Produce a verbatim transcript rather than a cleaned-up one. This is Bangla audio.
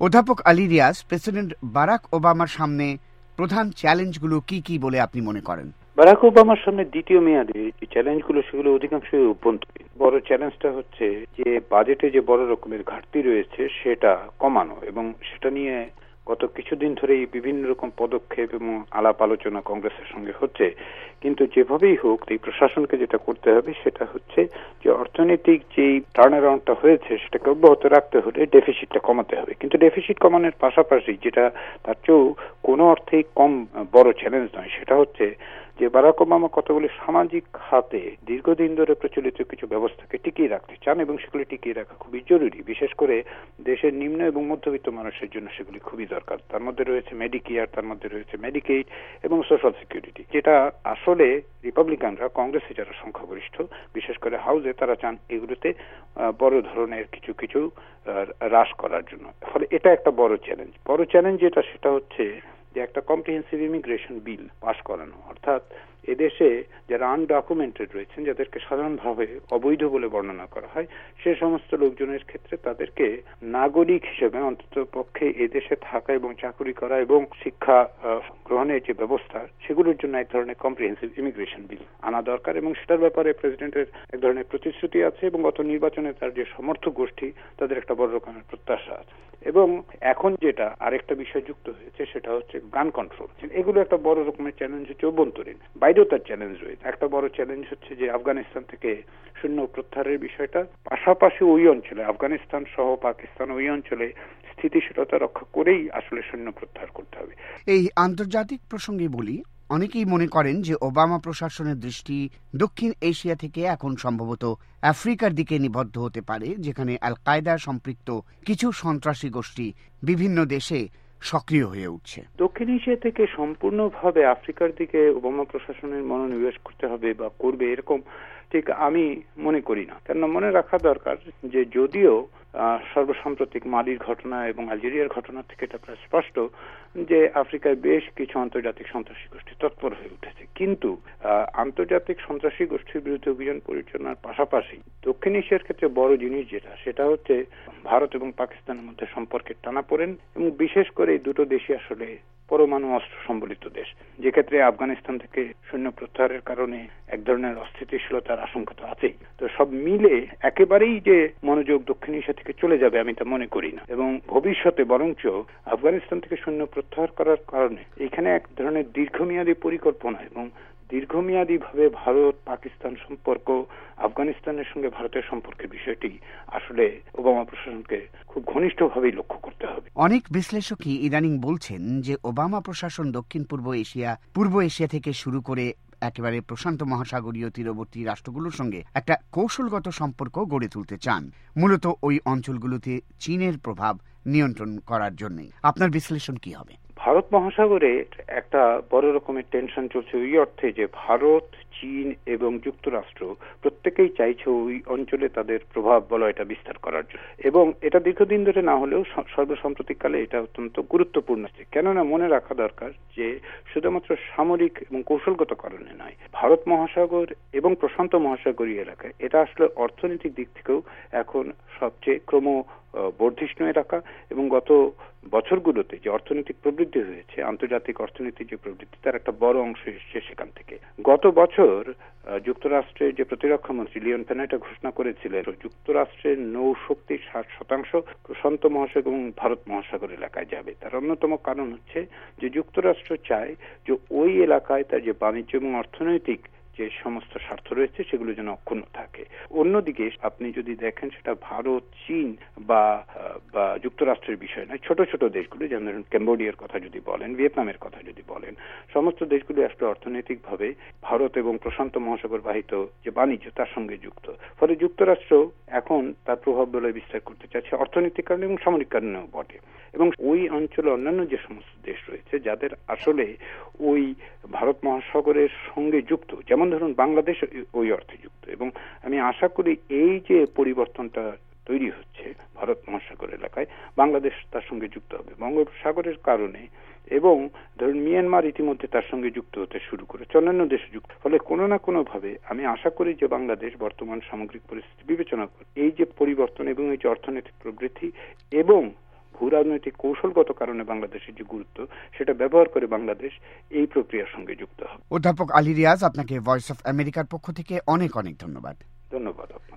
অধ্যাপক আলী রিয়াজ, প্রেসিডেন্ট বারাক ওবামার সামনে প্রধান চ্যালেঞ্জগুলো কি কি বলে আপনি মনে করেন? বারাক ওবামার সামনে দ্বিতীয় মেয়াদে যে চ্যালেঞ্জগুলো, সেগুলো অধিকাংশই অভ্যন্তরীণ। বড় চ্যালেঞ্জটা হচ্ছে যে বাজেটে যে বড় রকমের ঘাটতি রয়েছে সেটা কমানো, এবং সেটা নিয়ে গত কিছুদিন ধরেই বিভিন্ন রকম পদক্ষেপ এবং আলাপ আলোচনা কংগ্রেসের সঙ্গে হচ্ছে। কিন্তু যেভাবেই হোক এই প্রশাসনকে যেটা করতে হবে সেটা হচ্ছে যে অর্থনৈতিক যেই টার্ন অ্যারাউন্ডটা হয়েছে সেটাকে অব্যাহত রাখতে হলে ডেফিসিটটা কমাতে হবে। কিন্তু ডেফিসিট কমানোর পাশাপাশি যেটা তার চেয়েও কোনো অর্থেই কম বড় চ্যালেঞ্জ নয়, সেটা হচ্ছে যে বারাক ওবামা কতগুলি সামাজিক খাতে দীর্ঘদিন ধরে প্রচলিত কিছু ব্যবস্থাকে টিকিয়ে রাখতে চান, এবং সেগুলি টিকিয়ে রাখা খুবই জরুরি। বিশেষ করে দেশের নিম্ন এবং মধ্যবিত্ত মানুষের জন্য সেগুলি খুবই দরকার। তার মধ্যে রয়েছে মেডিকেয়ার, তার মধ্যে রয়েছে মেডিকেইড এবং সোশ্যাল সিকিউরিটি, যেটা আসলে রিপাবলিকানরা, কংগ্রেসে যারা সংখ্যাগরিষ্ঠ, বিশেষ করে হাউসে, তারা চান এগুলোতে বড় ধরনের কিছু কিছু হ্রাস করার জন্য। ফলে এটা একটা বড় চ্যালেঞ্জ। বড় চ্যালেঞ্জ যেটা সেটা হচ্ছে যে একটা কম্প্রিহেন্সিভ ইমিগ্রেশন বিল পাস করানো, অর্থাৎ এদেশে যারা আনডকুমেন্টেড রয়েছেন, যাদেরকে সাধারণভাবে অবৈধ বলে বর্ণনা করা হয়, সে সমস্ত লোকজনের ক্ষেত্রে তাদেরকে নাগরিক হিসেবে অন্তত পক্ষে এদেশে থাকা এবং চাকরি করা এবং শিক্ষা গ্রহণের যে ব্যবস্থা, সেগুলোর জন্য এক ধরনের কম্প্রিহেন্সিভ ইমিগ্রেশন বিল আনা দরকার। এবং সেটার ব্যাপারে প্রেসিডেন্টের এক ধরনের প্রতিশ্রুতি আছে, এবং গত নির্বাচনে তার যে সমর্থক গোষ্ঠী, তাদের একটা বড় রকমের প্রত্যাশা আছে। এবং এখন যেটা আরেকটা বিষয় যুক্ত হয়েছে সেটা হচ্ছে গান কন্ট্রোল। এগুলো একটা বড় রকমের চ্যালেঞ্জ হচ্ছে অভ্যন্তরীণ। বাইরেও তার চ্যালেঞ্জ রয়েছে। একটা বড় চ্যালেঞ্জ হচ্ছে যে আফগানিস্তান থেকে সৈন্য প্রত্যাহারের বিষয়টা, পাশাপাশি ওই অঞ্চলে আফগানিস্তান সহ পাকিস্তান ওই অঞ্চলে স্থিতিশীলতা রক্ষা করেই আসলে সৈন্য প্রত্যাহার করতে হবে। এই আন্তর্জাতিক প্রসঙ্গে বলি, অনেকেই মনে করেন যে ওবামা প্রশাসনের দৃষ্টি দক্ষিণ এশিয়া থেকে এখন সম্ভবত আফ্রিকার দিকে নিবদ্ধ হতে পারে, যেখানে আল কায়দা সম্পৃক্ত কিছু সন্ত্রাসী গোষ্ঠী বিভিন্ন দেশে সক্রিয় হয়ে উঠছে। দক্ষিণ এশিয়া থেকে সম্পূর্ণভাবে আফ্রিকার দিকে ওবামা প্রশাসনের মনোনিবেশ করতে হবে বা করবে এরকম ঠিক আমি মনে করি না। কেন মনে রাখা দরকার যে যদিও সর্বসাম্প্রতিক মালির ঘটনা এবং আলজেরিয়ার ঘটনা থেকে এটা প্রায় স্পষ্ট যে আফ্রিকায় বেশ কিছু আন্তর্জাতিক সন্ত্রাসী গোষ্ঠী তৎপর হয়ে উঠেছে, কিন্তু আন্তর্জাতিক সন্ত্রাসী গোষ্ঠীর বিরুদ্ধে অভিযান পরিচালনার পাশাপাশি দক্ষিণ এশিয়ার ক্ষেত্রে বড় জিনিস যেটা সেটা হচ্ছে ভারত এবং পাকিস্তানের মধ্যে সম্পর্কের টানাপোড়েন, এবং বিশেষ করে এই দুটো দেশই আসলে পরমাণু অস্ত্র সম্বলিত দেশ, যে ক্ষেত্রে আফগানিস্তান থেকে সৈন্য প্রত্যাহারের কারণে এক ধরনের অস্থিতিশীলতার আশঙ্কা তো আছেই। তো সব মিলে একেবারেই যে মনোযোগ দক্ষিণ এশিয়া থেকে চলে যাবে আমি তা মনে করি না, এবং ভবিষ্যতে বরঞ্চ আফগানিস্তান থেকে সৈন্য প্রত্যাহার করার কারণে এখানে এক ধরনের দীর্ঘমেয়াদী পরিকল্পনা এবং দীর্ঘমেয়াদী ভাবে ভারত পাকিস্তান সম্পর্ক, আফগানিস্তানের সঙ্গে ভারতের সম্পর্কের বিষয়টি আসলে ওবামা প্রশাসনকে খুব ঘনিষ্ঠভাবেই লক্ষ্য করতে হবে। অনেক বিশ্লেষকই ইদানিং বলছেন যে ওবামা প্রশাসন দক্ষিণ পূর্ব এশিয়া, পূর্ব এশিয়া থেকে শুরু করে একেবারে প্রশান্ত মহাসাগরীয় তীরবর্তী রাষ্ট্রগুলোর সঙ্গে একটা কৌশলগত সম্পর্ক গড়ে তুলতে চান, মূলত ওই অঞ্চলগুলোতে চীনের প্রভাব নিয়ন্ত্রণ করার জন্যই। আপনার বিশ্লেষণ কি হবে? ভারত মহাসাগরে একটা বড় রকমের টেনশন চলছে ওই অর্থে যে ভারত, চীন এবং যুক্তরাষ্ট্র প্রত্যেকেই চাইছে ওই অঞ্চলে তাদের প্রভাব বলয়টা বিস্তার করার জন্য, এবং এটা দীর্ঘদিন ধরে না হলেও সর্বসাম্প্রতিককালে এটা অত্যন্ত গুরুত্বপূর্ণ। কেননা মনে রাখা দরকার যে শুধুমাত্র সামরিক এবং কৌশলগত কারণে নয়, ভারত মহাসাগর এবং প্রশান্ত মহাসাগরীয় এলাকায় এটা আসলে অর্থনৈতিক দিক থেকেও এখন সবচেয়ে ক্রম বর্ধিষ্ণু এলাকা, এবং গত বছরগুলোতে যে অর্থনৈতিক প্রবৃদ্ধি হয়েছে, আন্তর্জাতিক অর্থনীতির যে প্রবৃদ্ধি, তার একটা বড় অংশ এসেছে সেখান থেকে। গত বছর যুক্তরাষ্ট্রের যে প্রতিরক্ষা মন্ত্রী লিওন পেনেটা ঘোষণা করেছিলেন যুক্তরাষ্ট্রের নৌশক্তির ষাট শতাংশ প্রশান্ত মহাসাগর এবং ভারত মহাসাগর এলাকায় যাবে। তার অন্যতম কারণ হচ্ছে যে যুক্তরাষ্ট্র চায় যে ওই এলাকায় তার যে বাণিজ্য এবং অর্থনৈতিক যে সমস্ত স্বার্থ রয়েছে সেগুলো যেন অক্ষুণ্ণ থাকে। অন্যদিকে আপনি যদি দেখেন সেটা ভারত, চীন বা বা যুক্তরাষ্ট্রের বিষয় নয়, ছোট ছোট দেশগুলো যেমন ধরুন কম্বোডিয়ার কথা যদি বলেন, ভিয়েতনামের কথা যদি বলেন, সমস্ত দেশগুলো আসলে অর্থনৈতিকভাবে ভারত এবং প্রশান্ত মহাসাগর বাহিত যে বাণিজ্য তার সঙ্গে যুক্ত। ফলে যুক্তরাষ্ট্র এখন তার প্রভাব বলয় বিস্তার করতে চাচ্ছে অর্থনৈতিক কারণে এবং সামরিক কারণেও বটে। এবং ওই অঞ্চলে অন্যান্য যে সমস্ত দেশ রয়েছে যাদের আসলে ওই ভারত মহাসাগরের সঙ্গে যুক্ত, যেমন ধরুন বাংলাদেশ ওই অর্থে যুক্ত, এবং আমি আশা করি এই যে পরিবর্তনটা তৈরি হচ্ছে ভারত মহাসাগর এলাকায়, বাংলাদেশ তার সঙ্গে যুক্ত হবে বঙ্গোপসাগরের কারণে, এবং ধরুন মিয়ানমার ইতিমধ্যে তার সঙ্গে যুক্ত হতে শুরু করেছে, অন্যান্য দেশ যুক্ত। ফলে কোনো না কোনো ভাবে আমি আশা করি যে বাংলাদেশ বর্তমান সামগ্রিক পরিস্থিতি বিবেচনা করে এই যে পরিবর্তন এবং এই যে অর্থনৈতিক প্রবৃদ্ধি এবং ভূ রাজনৈতিক কৌশলগত কারণে বাংলাদেশের যে গুরুত্ব সেটা ব্যবহার করে বাংলাদেশ এই প্রক্রিয়ার সঙ্গে যুক্ত হবে। অধ্যাপক আলী রিয়াজ, আপনাকে ভয়েস অফ আমেরিকার পক্ষ থেকে অনেক অনেক ধন্যবাদ। ধন্যবাদ।